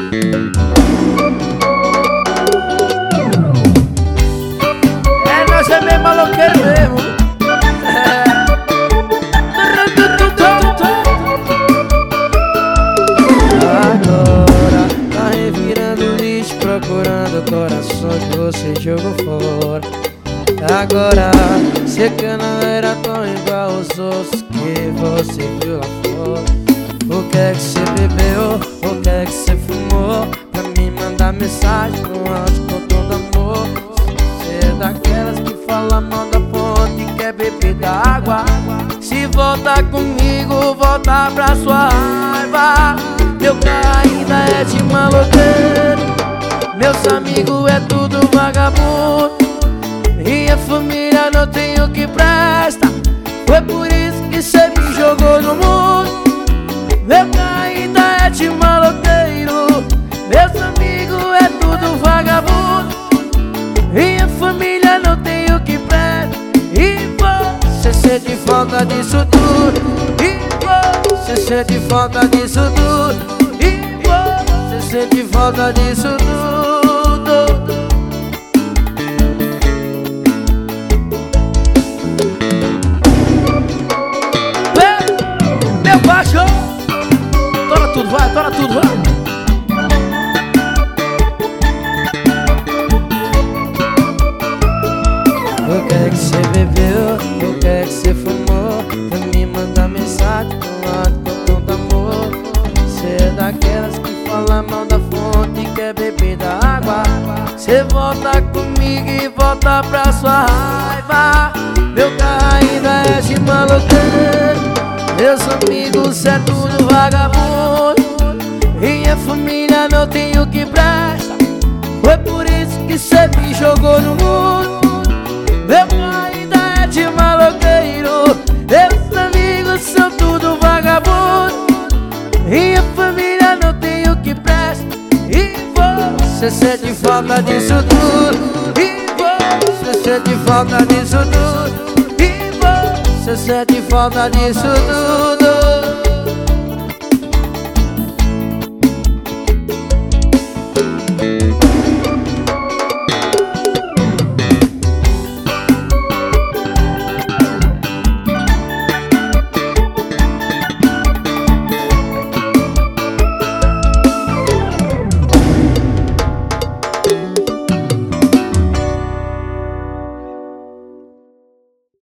Nós é meio maloqueiro mesmo. Agora tá revirando lixo, procurando o coração que você jogou fora. Agora cê que não era tão igual aos outros que você viu lá fora. O que é que cê bebeu? O que é que cê fumou? Pra me mandar mensagem com áudio com todo amor. Cê é daquelas que fala mal da fonte e quer beber da água. Se voltar comigo, volta pra sua raiva. Meu carro ainda é de maloqueiro, meus amigos é tudo vagabundo, minha família não tem o que presta. Foi por isso que cê me jogou no mundo. Meu carro ainda é de maloqueiro, meus amigos é tudo vagabundo, minha família não tem o que presta. E você sente falta disso tudo. E você sente falta disso tudo. E você sente falta disso tudo. Meu baixo, tora tudo, vai, tora tudo, vai. O que é que cê bebeu? O que é que cê fumou? Pra me mandar mensagem com áudio com tanto amor. Cê é daquelas que fala mal da fonte e quer beber da água. Cê volta comigo e volta pra sua raiva. Meu carro ainda é de maloqueiro, meus amigos é tudo vagabundo, minha família não tem o que presta. Foi por isso que cê me jogou no mundo. Meu pai ainda é de maloqueiro, meus amigos são tudo vagabundo, minha família não tem o que presta. E você sente falta disso tudo. E você sente falta disso tudo. E você sente falta disso tudo.